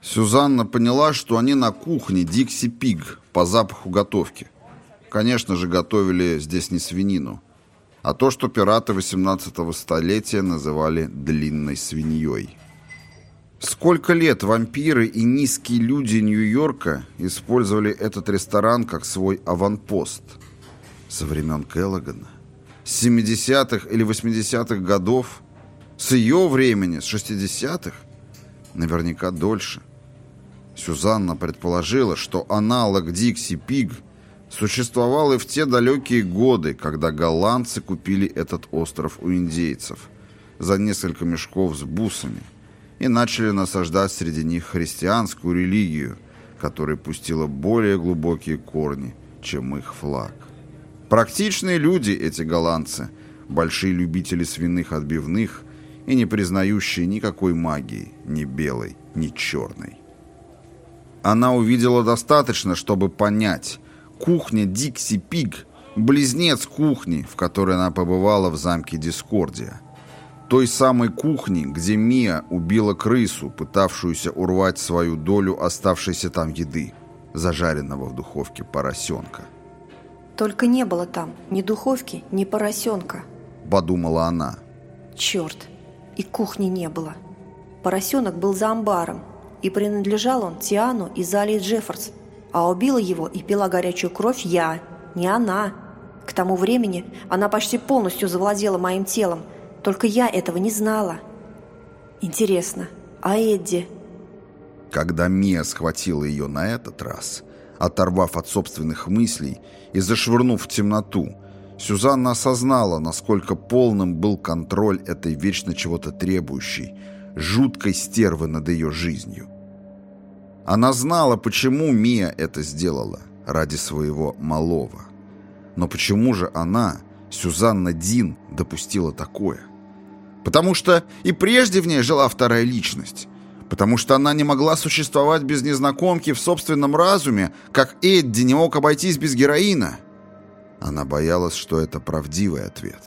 Сюзанна поняла, что они на кухне Дикси Пиг по запаху готовки. Конечно же, готовили здесь не свинину, а то, что пираты 18-го столетия называли длинной свиньей. Сколько лет вампиры и низкие люди Нью-Йорка использовали этот ресторан как свой аванпост? Со времен Келлогана? С 70-х или 80-х годов? С ее времени, с 60-х? Наверняка дольше. Сюзанна предположила, что аналог Дикси Пиг существовал и в те далекие годы, когда голландцы купили этот остров у индейцев за несколько мешков с бусами и начали насаждать среди них христианскую религию, которая пустила более глубокие корни, чем их флаг. Практичные люди эти голландцы, большие любители свиных отбивных и не признающие никакой магии, ни белой, ни черной. Она увидела достаточно, чтобы понять, кухня Дикси Пиг – близнец кухни, в которой она побывала в замке Дискордия. Той самой кухни, где Мия убила крысу, пытавшуюся урвать свою долю оставшейся там еды, зажаренного в духовке поросенка. «Только не было там ни духовки, ни поросенка», – подумала она. «Черт, и кухни не было. Поросенок был за амбаром, и принадлежал он Тиану и Залии Джеффордс, а убила его и пила горячую кровь я, не она. К тому времени она почти полностью завладела моим телом, только я этого не знала. Интересно, а Эдди?» Когда Мия схватила ее на этот раз, оторвав от собственных мыслей и зашвырнув в темноту, Сюзанна осознала, насколько полным был контроль этой вечно чего-то требующей, жуткой стервы над ее жизнью. Она знала, почему Мия это сделала, ради своего малого. Но почему же она, Сюзанна Дин, допустила такое? Потому что и прежде в ней жила вторая личность. Потому что она не могла существовать без незнакомки в собственном разуме, как Эдди не мог обойтись без героина. Она боялась, что это правдивый ответ.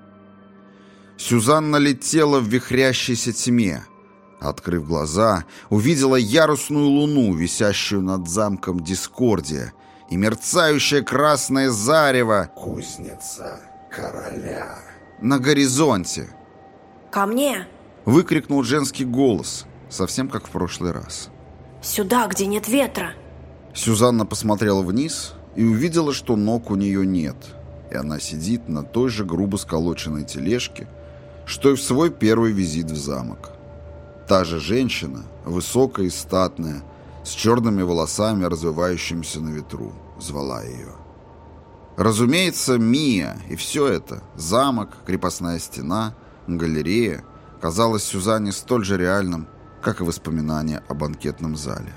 Сюзанна летела в вихрящейся тьме. Открыв глаза, увидела ярусную луну, висящую над замком Дискордия, и мерцающее красное зарево «Кузница короля» на горизонте. «Ко мне!» — выкрикнул женский голос, совсем как в прошлый раз. «Сюда, где нет ветра!» Сюзанна посмотрела вниз и увидела, что ног у нее нет, и она сидит на той же грубо сколоченной тележке, что и в свой первый визит в замок. Та же женщина, высокая и статная, с черными волосами, развивающимися на ветру, звала ее. Разумеется, Мия и все это – замок, крепостная стена, галерея – казалось Сюзанне столь же реальным, как и воспоминания о банкетном зале.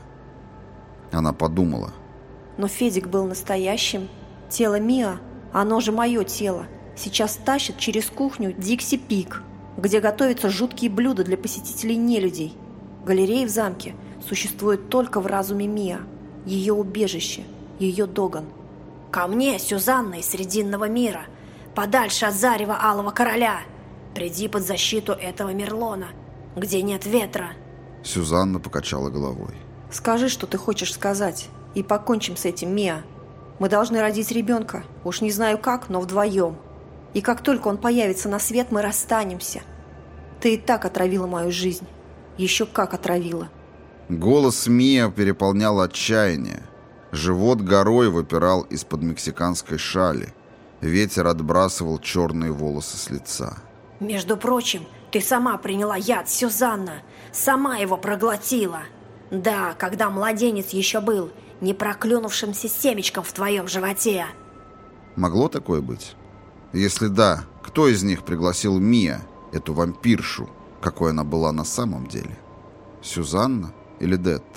Она подумала. Но Федик был настоящим. Тело Миа, оно же мое тело, сейчас тащит через кухню Дикси Пиг, где готовятся жуткие блюда для посетителей нелюдей. Галерея в замке существует только в разуме Миа, ее убежище, ее доган. «Ко мне, Сюзанна из Срединного мира, подальше от зарева Алого Короля! Приди под защиту этого Мерлона, где нет ветра!» Сюзанна покачала головой. «Скажи, что ты хочешь сказать, и покончим с этим, Миа. Мы должны родить ребенка, уж не знаю как, но вдвоем. И как только он появится на свет, мы расстанемся. Ты и так отравила мою жизнь. Еще как отравила». Голос Мия переполнял отчаяние. Живот горой выпирал из-под мексиканской шали. Ветер отбрасывал черные волосы с лица. «Между прочим, ты сама приняла яд, Сюзанна. Сама его проглотила. Да, когда младенец еще был непроклюнувшимся семечком в твоем животе». Могло такое быть? Если да, кто из них пригласил Мия, эту вампиршу, какой она была на самом деле? Сюзанна или Детта?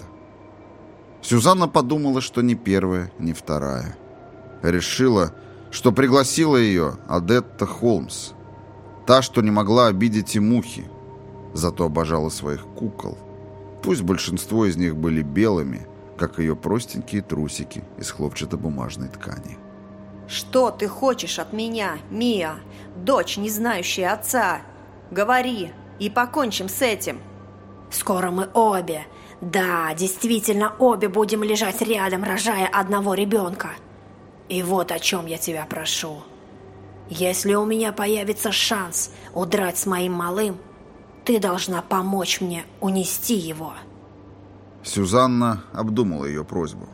Сюзанна подумала, что ни первая, ни вторая. Решила, что пригласила ее Адетта Холмс. Та, что не могла обидеть и мухи, зато обожала своих кукол. Пусть большинство из них были белыми, как ее простенькие трусики из хлопчатобумажной ткани. «Что ты хочешь от меня, Мия, дочь, не знающая отца? Говори, и покончим с этим». Скоро мы обе, да, действительно обе будем лежать рядом, рожая одного ребенка. И вот о чем я тебя прошу. Если у меня появится шанс удрать с моим малым, ты должна помочь мне унести его». Сюзанна обдумала ее просьбу.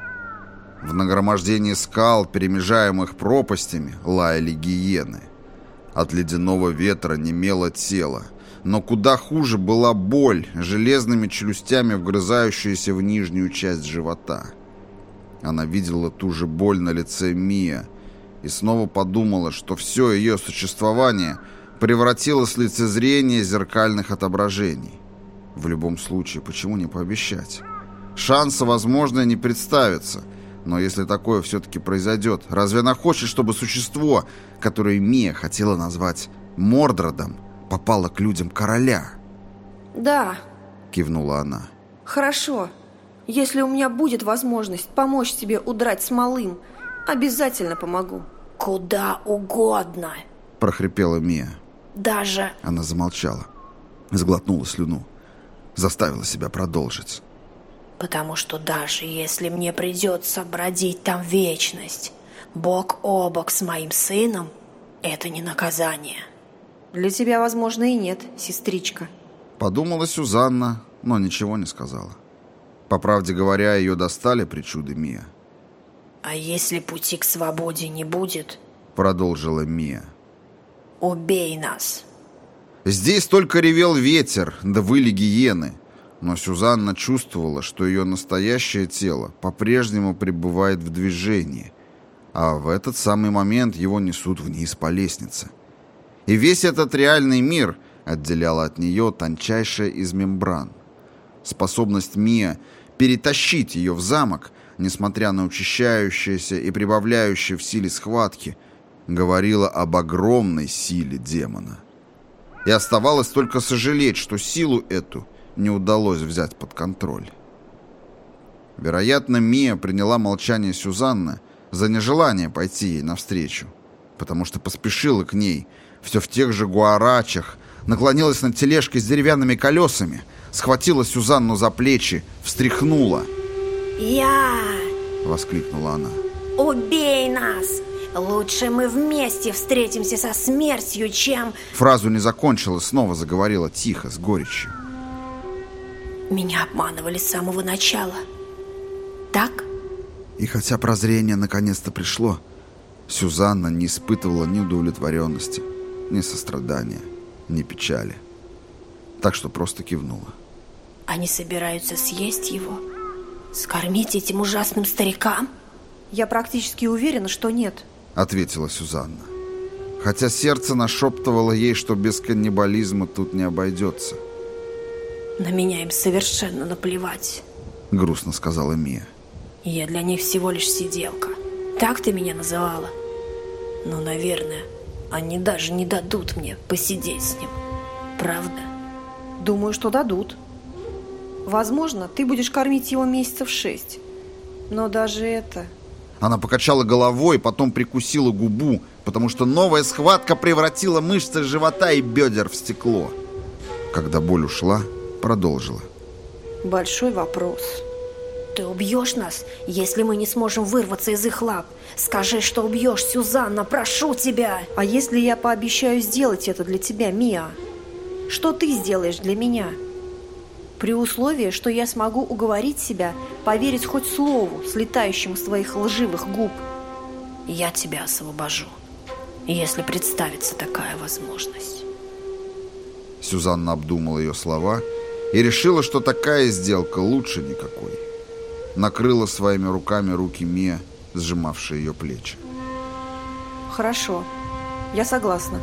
В нагромождении скал, перемежаемых пропастями, лаяли гиены. От ледяного ветра немело тело, но куда хуже была боль, железными челюстями вгрызающаяся в нижнюю часть живота. Она видела ту же боль на лице Мия и снова подумала, что все ее существование превратилось в лицезрение зеркальных отображений. В любом случае, почему не пообещать? Шанса, возможно, не представится, но если такое все-таки произойдет, разве она хочет, чтобы существо, которое Мия хотела назвать Мордродом, попало к людям короля? «Да», — кивнула она. «Хорошо. Если у меня будет возможность помочь тебе удрать с малым, обязательно помогу». «Куда угодно», — прохрипела Мия. «Даже...» Она замолчала, сглотнула слюну, заставила себя продолжить. «Потому что даже если мне придется бродить там вечность, бок о бок с моим сыном, это не наказание». «Для тебя, возможно, и нет, сестричка», — подумала Сюзанна, но ничего не сказала. По правде говоря, ее достали причуды Мия. «А если пути к свободе не будет?» — продолжила Мия. «Убей нас». Здесь только ревел ветер, да выли гиены, но Сюзанна чувствовала, что ее настоящее тело по-прежнему пребывает в движении, а в этот самый момент его несут вниз по лестнице. И весь этот реальный мир отделяла от нее тончайшая из мембран. Способность Мия перетащить ее в замок, несмотря на учащающиеся и прибавляющие в силе схватки, говорила об огромной силе демона. И оставалось только сожалеть, что силу эту не удалось взять под контроль. Вероятно, Мия приняла молчание Сюзанны за нежелание пойти ей навстречу, потому что поспешила к ней, все в тех же гуарачах, наклонилась над тележкой с деревянными колесами, схватила Сюзанну за плечи, встряхнула. «Я!» — воскликнула она. «Убей нас! Лучше мы вместе встретимся со смертью, чем...» Фразу не закончила, снова заговорила тихо, с горечью. «Меня обманывали с самого начала. Так?» И хотя прозрение наконец-то пришло, Сюзанна не испытывала ни удовлетворенности, ни сострадания, ни печали. Так что просто кивнула. «Они собираются съесть его? Скормить этим ужасным старикам?» «Я практически уверена, что нет», — ответила Сюзанна. Хотя сердце нашептывало ей, что без каннибализма тут не обойдется. «На меня им совершенно наплевать», — грустно сказала Мия. «Я для них всего лишь сиделка. Так ты меня называла? Ну, наверное, они даже не дадут мне посидеть с ним. Правда?» «Думаю, что дадут. Возможно, ты будешь кормить его месяцев 6. Но даже это...» Она покачала головой, потом прикусила губу, потому что новая схватка превратила мышцы живота и бедер в стекло. Когда боль ушла, продолжила. «Большой вопрос. Ты убьешь нас, если мы не сможем вырваться из их лап? Скажи, что убьешь, Сюзанна, прошу тебя!» «А если я пообещаю сделать это для тебя, Мия? Что ты сделаешь для меня? При условии, что я смогу уговорить себя поверить хоть слову, слетающему с твоих лживых губ. Я тебя освобожу, если представится такая возможность». Сюзанна обдумала ее слова и решила, что такая сделка лучше никакой. Накрыла своими руками руки Мия, сжимавшие ее плечи. «Хорошо, я согласна».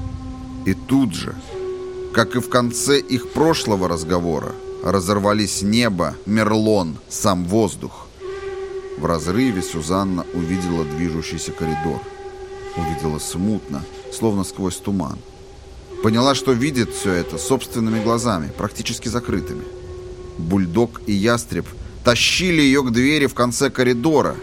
И тут же, как и в конце их прошлого разговора, разорвались небо, Мерлон, сам воздух. В разрыве Сюзанна увидела движущийся коридор. Увидела смутно, словно сквозь туман. Поняла, что видит все это собственными глазами, практически закрытыми. Бульдог и ястреб тащили ее к двери в конце коридора.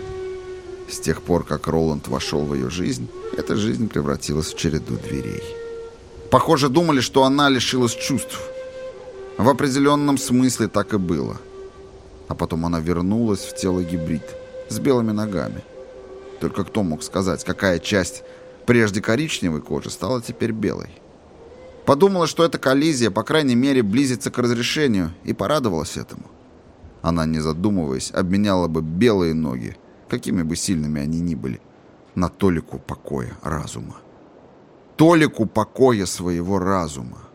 С тех пор, как Роланд вошел в ее жизнь, эта жизнь превратилась в череду дверей. Похоже, думали, что она лишилась чувств. В определенном смысле так и было. А потом она вернулась в тело гибрид с белыми ногами. Только кто мог сказать, какая часть прежде коричневой кожи стала теперь белой? Подумала, что эта коллизия, по крайней мере, близится к разрешению, и порадовалась этому. Она, не задумываясь, обменяла бы белые ноги, какими бы сильными они ни были, на толику покоя разума. Толику покоя своего разума.